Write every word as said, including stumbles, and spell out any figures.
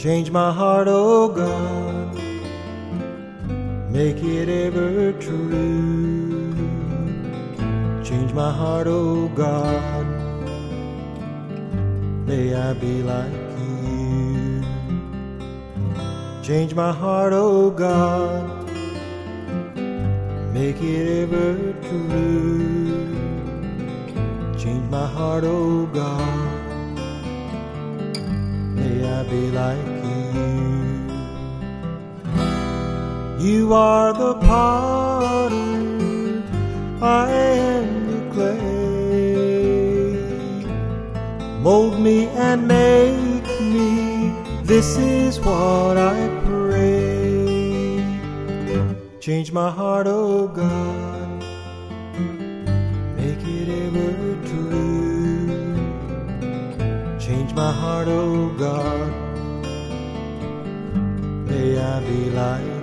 Change my heart, oh God, make it ever true. Change my heart, oh God, may I be like you. Change my heart, oh God, make it ever true. Change my heart, oh God, may I be like you. You are the potter, I am the clay. Mold me and make me, this is what I pray. Change my heart, oh God, make it ever true. Change my heart, oh God, may I be like